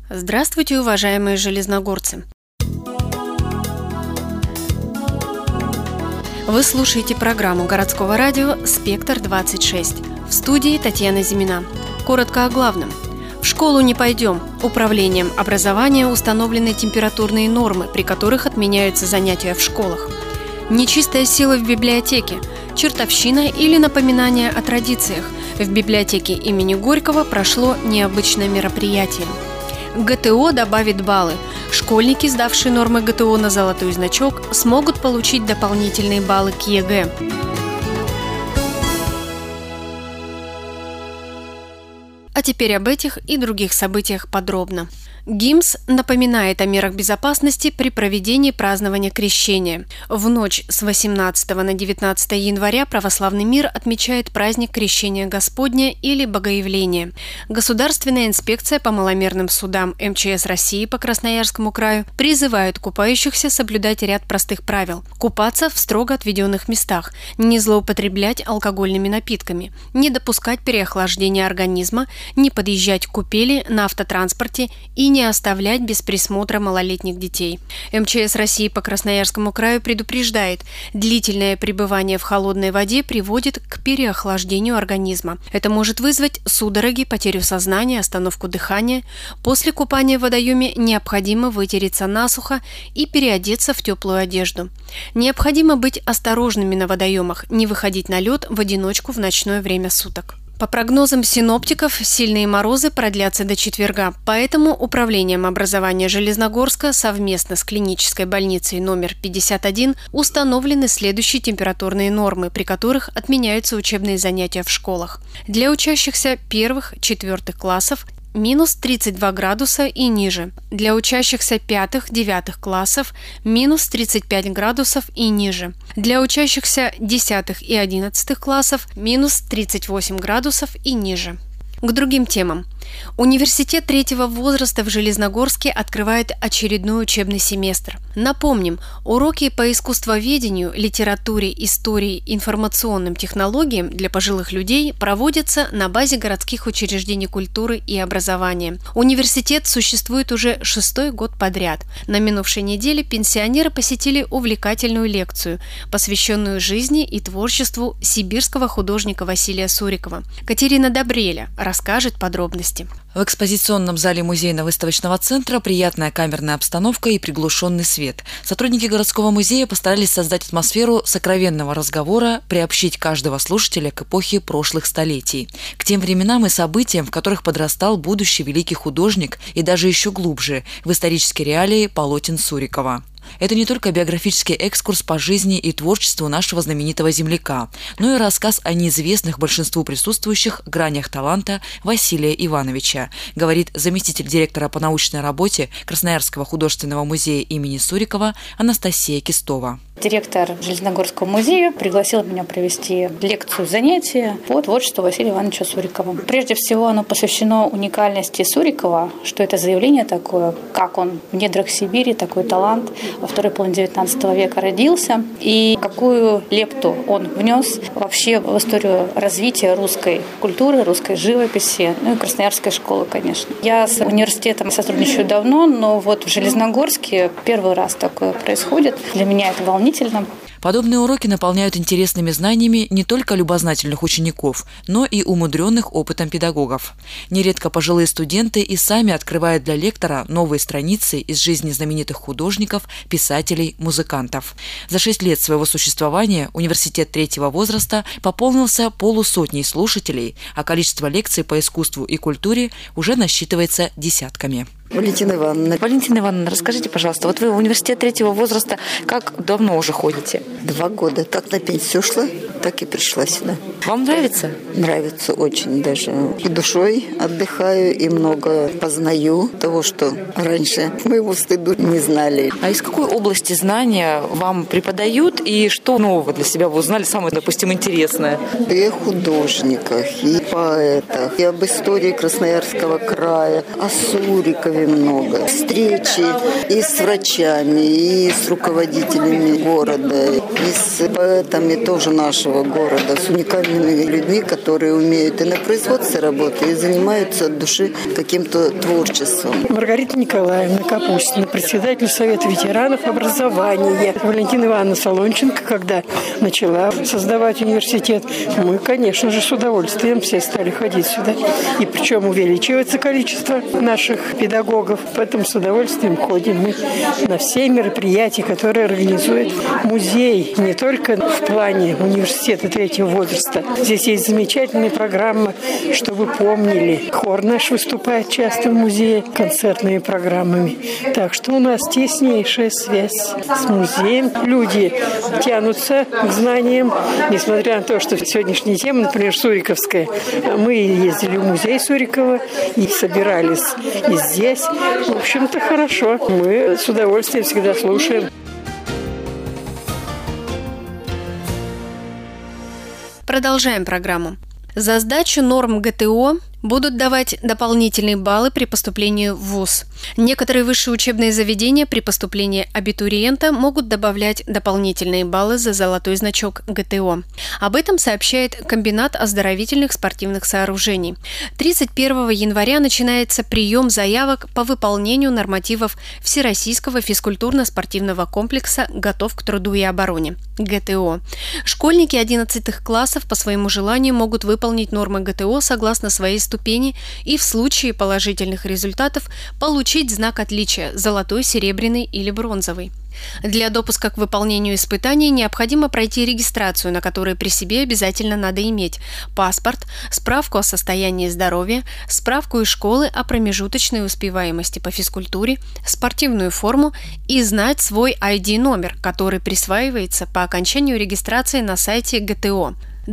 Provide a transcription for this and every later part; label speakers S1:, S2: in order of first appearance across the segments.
S1: Здравствуйте, уважаемые железногорцы! Вы слушаете программу городского радио «Спектр-26». В студии Татьяна Зимина. Коротко о главном. В школу не пойдем. Управлением образования установлены температурные нормы, при которых отменяются занятия в школах. Нечистая сила в библиотеке. Чертовщина или напоминание о традициях. В библиотеке имени Горького прошло необычное мероприятие. ГТО добавит баллы. Школьники, сдавшие нормы ГТО на золотой значок, смогут получить дополнительные баллы к ЕГЭ. А теперь об этих и других событиях подробно. ГИМС напоминает о мерах безопасности при проведении празднования Крещения. В ночь с 18 на 19 января православный мир отмечает праздник Крещения Господня или Богоявления. Государственная инспекция по маломерным судам МЧС России по Красноярскому краю призывает купающихся соблюдать ряд простых правил. Купаться в строго отведенных местах, не злоупотреблять алкогольными напитками, не допускать переохлаждения организма, не подъезжать к купели на автотранспорте и не оставлять без присмотра малолетних детей. МЧС России по Красноярскому краю предупреждает, длительное пребывание в холодной воде приводит к переохлаждению организма. Это может вызвать судороги, потерю сознания, остановку дыхания. После купания в водоеме необходимо вытереться насухо и переодеться в теплую одежду. Необходимо быть осторожными на водоемах, не выходить на лед в одиночку в ночное время суток. По прогнозам синоптиков, сильные морозы продлятся до четверга, поэтому Управлением образования Железногорска совместно с клинической больницей номер 51 установлены следующие температурные нормы, при которых отменяются учебные занятия в школах. Для учащихся 1-4 классов – минус 32 градуса и ниже. Для учащихся 5-9 классов – минус 35 градусов и ниже. Для учащихся 10 и 11 классов – минус 38 градусов и ниже. К другим темам. Университет третьего возраста в Железногорске открывает очередной учебный семестр. Напомним, уроки по искусствоведению, литературе, истории, информационным технологиям для пожилых людей проводятся на базе городских учреждений культуры и образования. Университет существует уже 6-й год подряд. На минувшей неделе пенсионеры посетили увлекательную лекцию, посвященную жизни и творчеству сибирского художника Василия Сурикова. Катерина Добреля расскажет подробности.
S2: В экспозиционном зале музейно-выставочного центра приятная камерная обстановка и приглушенный свет. Сотрудники городского музея постарались создать атмосферу сокровенного разговора, приобщить каждого слушателя к эпохе прошлых столетий, к тем временам и событиям, в которых подрастал будущий великий художник и даже еще глубже в исторические реалии полотен Сурикова. Это не только биографический экскурс по жизни и творчеству нашего знаменитого земляка, но и рассказ о неизвестных большинству присутствующих гранях таланта Василия Ивановича, говорит заместитель директора по научной работе Красноярского художественного музея имени Сурикова Анастасия Кистова.
S3: Директор Железногорского музея пригласил меня провести лекцию, занятие по творчеству Василия Ивановича Сурикова. Прежде всего, оно посвящено уникальности Сурикова, что это заявление такое, как он в недрах Сибири, такой талант, во второй половине XIX века родился, и какую лепту он внес вообще в историю развития русской культуры, русской живописи, ну и Красноярской школы, конечно. Я с университетом сотрудничаю давно, но вот в Железногорске первый раз такое происходит. Для меня это волнительно.
S2: Подобные уроки наполняют интересными знаниями не только любознательных учеников, но и умудренных опытом педагогов. Нередко пожилые студенты и сами открывают для лектора новые страницы из жизни знаменитых художников, писателей, музыкантов. За 6 лет своего существования университет третьего возраста пополнился полусотней слушателей, а количество лекций по искусству и культуре уже насчитывается десятками.
S4: Валентина Ивановна, расскажите, пожалуйста, вот вы в университет третьего возраста как давно уже ходите?
S5: 2 года. Как на пенсию ушла, так и пришла сюда.
S2: Вам нравится?
S5: Нравится очень даже. И душой отдыхаю, и много познаю того, что раньше моему стыду не знали.
S2: А из какой области знания вам преподают, и что нового для себя вы узнали, самое, допустим, интересное?
S5: И о художниках, и поэтах, и об истории Красноярского края, о Сурикове много. Встречи и с врачами, и с руководителями города, и с поэтами тоже нашего города, с уникальными людьми, которые умеют и на производстве работы, и занимаются от души каким-то творчеством.
S6: Маргарита Николаевна Капустина, председатель Совета ветеранов образования. Валентина Ивановна Солонченко, когда начала создавать университет, мы, конечно же, с удовольствием все стали ходить сюда. И причем увеличивается количество наших педагогов. Поэтому с удовольствием ходим мы на все мероприятия, которые организует музей. Не только в плане университета третьего возраста. Здесь есть замечательная программа, что вы помнили. Хор наш выступает часто в музее концертными программами. Так что у нас теснейшая связь с музеем. Люди тянутся к знаниям, несмотря на то, что сегодняшняя тема, например, Суриковская. Мы ездили в музей Сурикова и собирались и здесь. В общем-то, хорошо. Мы с удовольствием всегда слушаем.
S1: Продолжаем программу. За сдачу норм ГТО будут давать дополнительные баллы при поступлении в ВУЗ. Некоторые высшие учебные заведения при поступлении абитуриента могут добавлять дополнительные баллы за золотой значок ГТО. Об этом сообщает Комбинат оздоровительных спортивных сооружений. 31 января начинается прием заявок по выполнению нормативов Всероссийского физкультурно-спортивного комплекса «Готов к труду и обороне» ГТО. Школьники 11 классов по своему желанию могут выполнить нормы ГТО согласно своей ступени и в случае положительных результатов получить знак отличия – золотой, серебряный или бронзовый. Для допуска к выполнению испытаний необходимо пройти регистрацию, на которой при себе обязательно надо иметь паспорт, справку о состоянии здоровья, справку из школы о промежуточной успеваемости по физкультуре, спортивную форму и знать свой ID-номер, который присваивается по окончанию регистрации на сайте ГТО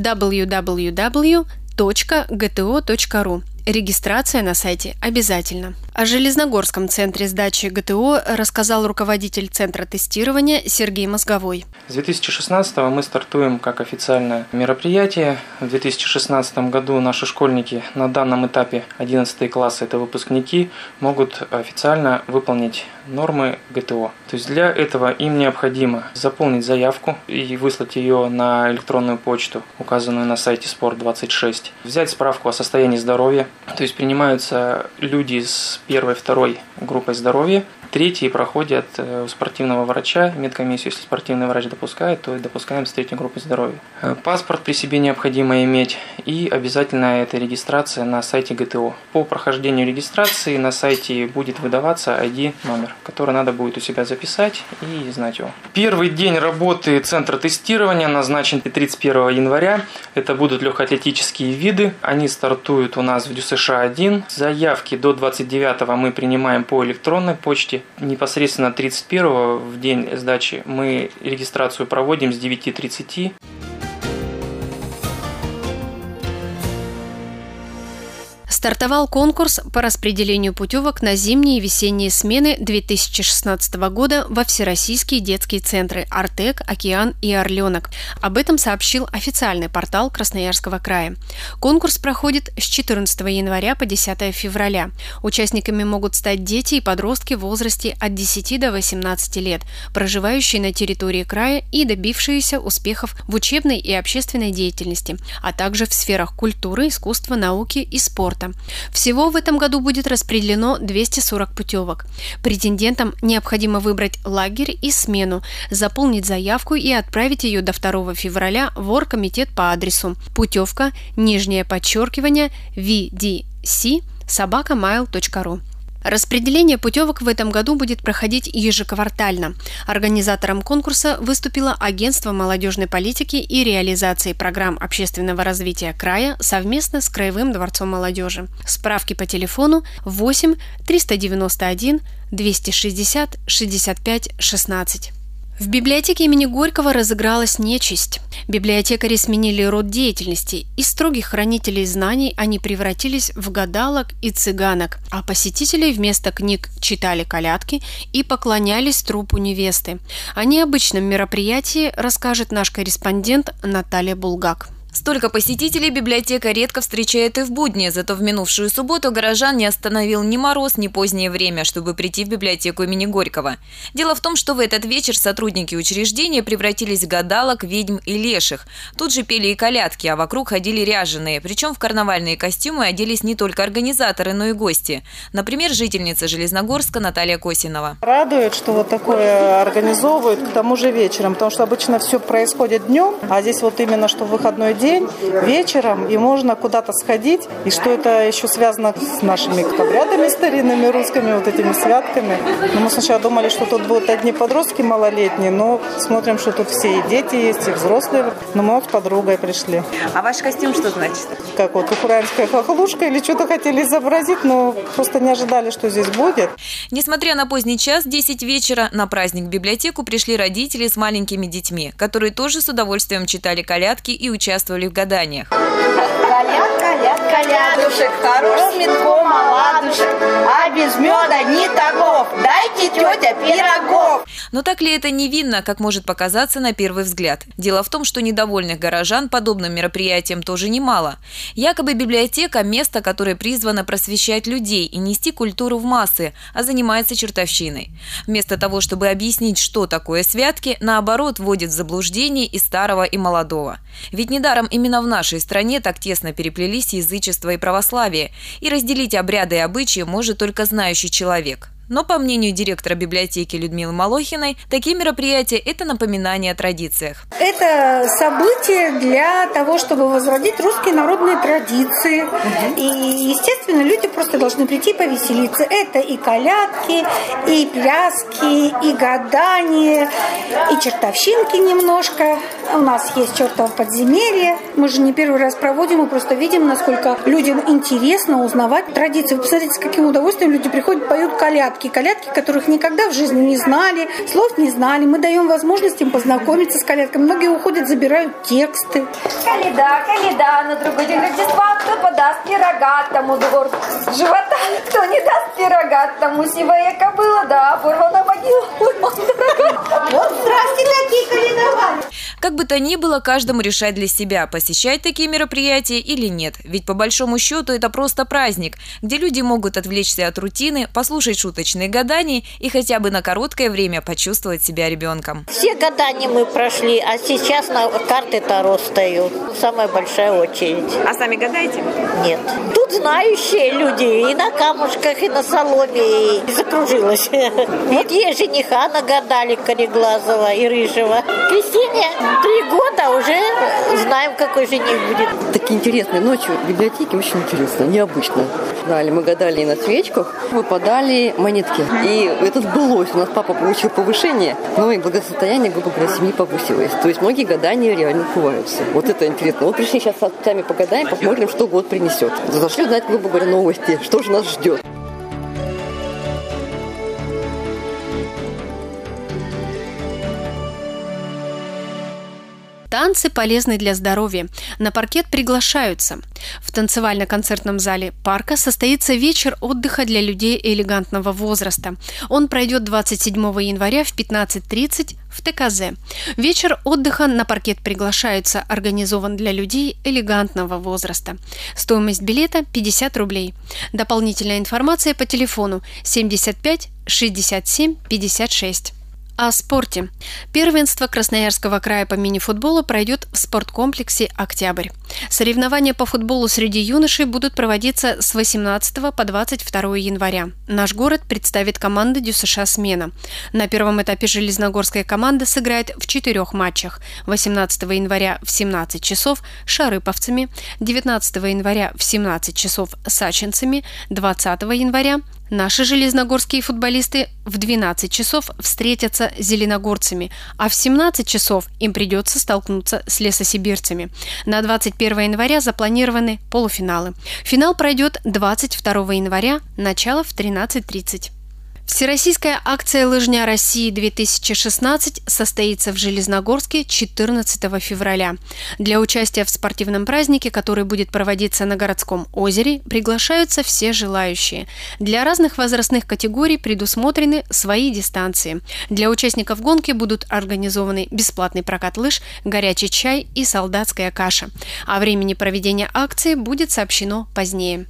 S1: www.gto.ru. Регистрация на сайте обязательна. О Железногорском центре сдачи ГТО рассказал руководитель Центра тестирования Сергей Мозговой.
S7: С 2016 мы стартуем как официальное мероприятие. В 2016 году наши школьники на данном этапе 11 классы, это выпускники, могут официально выполнить нормы ГТО. То есть для этого им необходимо заполнить заявку и выслать ее на электронную почту, указанную на сайте Спорт26, взять справку о состоянии здоровья. То есть принимаются люди с первой, второй группой здоровья. Третьи проходят у спортивного врача, медкомиссию, если спортивный врач допускает, то допускаем с третьей группой здоровья. Паспорт при себе необходимо иметь и обязательно это регистрация на сайте ГТО. По прохождению регистрации на сайте будет выдаваться ID-номер, который надо будет у себя записать и знать его. Первый день работы Центра тестирования назначен 31 января. Это будут легкоатлетические виды. Они стартуют у нас в ДЮСШ-1. Заявки до 29 мы принимаем по электронной почте. Непосредственно 31 в день сдачи мы регистрацию проводим с 9:30.
S1: Стартовал конкурс по распределению путевок на зимние и весенние смены 2016 года во всероссийские детские центры «Артек», «Океан» и «Орленок». Об этом сообщил официальный портал Красноярского края. Конкурс проходит с 14 января по 10 февраля. Участниками могут стать дети и подростки в возрасте от 10 до 18 лет, проживающие на территории края и добившиеся успехов в учебной и общественной деятельности, а также в сферах культуры, искусства, науки и спорта. Всего в этом году будет распределено 240 путевок. Претендентам необходимо выбрать лагерь и смену, заполнить заявку и отправить ее до 2 февраля в оргкомитет по адресу путевка, _VDC@mail.ru. Распределение путевок в этом году будет проходить ежеквартально. Организатором конкурса выступило Агентство молодежной политики и реализации программ общественного развития края совместно с Краевым дворцом молодежи. Справки по телефону 8 391 260 65 16. В библиотеке имени Горького разыгралась нечисть. Библиотекари сменили род деятельности. Из строгих хранителей знаний они превратились в гадалок и цыганок, а посетители вместо книг читали колядки и поклонялись трупу невесты. О необычном мероприятии расскажет наш корреспондент Наталья Булгак.
S8: Столько посетителей библиотека редко встречает и в будни, зато в минувшую субботу горожан не остановил ни мороз, ни позднее время, чтобы прийти в библиотеку имени Горького. Дело в том, что в этот вечер сотрудники учреждения превратились в гадалок, ведьм и леших. Тут же пели и колядки, а вокруг ходили ряженые. Причем в карнавальные костюмы оделись не только организаторы, но и гости. Например, жительница Железногорска Наталья Косинова.
S9: Радует, что вот такое организовывают, к тому же вечером, потому что обычно все происходит днем, а здесь вот именно, что в выходной день, вечером, и можно куда-то сходить, и что это еще связано с нашими обрядами старинными русскими, вот этими святками. Но мы сначала думали, что тут будут одни подростки малолетние, но смотрим, что тут все и дети есть, и взрослые. Но мы вот с подругой пришли.
S8: А ваш костюм что значит?
S9: Как вот украинская хохлушка или что-то хотели изобразить, но просто не ожидали, что здесь будет.
S8: Несмотря на поздний час, 10 вечера, на праздник в библиотеку пришли родители с маленькими детьми, которые тоже с удовольствием читали колядки и участвовали в гаданиях.
S10: Коляд, коляд, колядушек, хорош с медком оладушек, а без меда ни тагов, дайте, тетя, пирогов.
S8: Но так ли это невинно, как может показаться на первый взгляд? Дело в том, что недовольных горожан подобным мероприятием тоже немало. Якобы библиотека – место, которое призвано просвещать людей и нести культуру в массы, а занимается чертовщиной. Вместо того, чтобы объяснить, что такое святки, наоборот, вводит в заблуждение и старого, и молодого. Ведь недаром именно в нашей стране так тесно переплелись язычество и православие, и разделить обряды и обычаи может только знающий человек. Но, по мнению директора библиотеки Людмилы Малохиной, такие мероприятия – это напоминание о традициях.
S11: Это событие для того, чтобы возродить русские народные традиции. И, естественно, люди просто должны прийти и повеселиться. Это и колядки, и пляски, и гадания, и чертовщинки немножко. У нас есть чертово подземелье. Мы же не первый раз проводим, мы просто видим, насколько людям интересно узнавать традиции. Вы посмотрите, с каким удовольствием люди приходят, поют колядки. Колядки, которых никогда в жизни не знали, слов не знали. Мы даем возможность им познакомиться с колядками. Многие уходят, забирают тексты.
S12: Коляда, коляда, на другой день Рождества кто подаст пирога, тому двор живота, кто не даст пирога, тому сивая кобыла, да, порвана могила, ой, мама дорогая.
S10: Вот здрасте, какие калядовали.
S8: Как бы то ни было, каждому решать для себя, посещать такие мероприятия или нет. Ведь по большому счету это просто праздник, где люди могут отвлечься от рутины, послушать шуточные гадания и хотя бы на короткое время почувствовать себя ребенком.
S13: Все гадания мы прошли, а сейчас на карты Таро стою. Самая большая очередь.
S8: А сами гадаете?
S13: Нет. Тут знающие люди и на камушках, и на соломе, и закружилась. Вот ей жениха нагадали Кореглазова и Рыжего. Кристине 3 года, уже знаем, какой жених будет.
S14: Такие интересные ночью в библиотеке, очень интересно, необычно. Мы гадали и на свечках, выпадали монетки. И это сбылось. У нас папа получил повышение, но и благосостояние, грубо говоря, семьи повысилось. То есть многие гадания реально сбываются. Вот это интересно. Вот пришли сейчас с отцами погадаем, посмотрим, что год принесет. Зашли узнать, грубо говоря, новости, что же нас ждет.
S1: Танцы полезны для здоровья. На паркет приглашаются. В танцевально-концертном зале парка состоится вечер отдыха для людей элегантного возраста. Он пройдет 27 января в 15:30 в ТКЗ. Вечер отдыха на паркет приглашаются организован для людей элегантного возраста. Стоимость билета 50 рублей. Дополнительная информация по телефону 75 67 56. О спорте. Первенство Красноярского края по мини-футболу пройдет в спорткомплексе «Октябрь». Соревнования по футболу среди юношей будут проводиться с 18 по 22 января. Наш город представит команды ДЮСШ «Смена». На первом этапе железногорская команда сыграет в 4 матчах. 18 января в 17 часов с шарыповцами, 19 января в 17 часов с ачинцами, 20 января наши железногорские футболисты в 12 часов встретятся с зеленогорцами, а в 17 часов им придется столкнуться с лесосибирцами. На 21 января запланированы полуфиналы. Финал пройдет 22 января, начало в 13:30. Всероссийская акция «Лыжня России-2016» состоится в Железногорске 14 февраля. Для участия в спортивном празднике, который будет проводиться на городском озере, приглашаются все желающие. Для разных возрастных категорий предусмотрены свои дистанции. Для участников гонки будут организованы бесплатный прокат лыж, горячий чай и солдатская каша. О времени проведения акции будет сообщено позднее.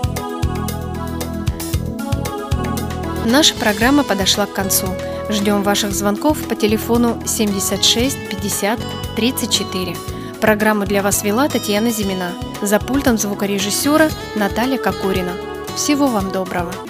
S1: Наша программа подошла к концу. Ждем ваших звонков по телефону 76 50 34. Программу для вас вела Татьяна Зимина. За пультом звукорежиссера Наталья Кокорина. Всего вам доброго.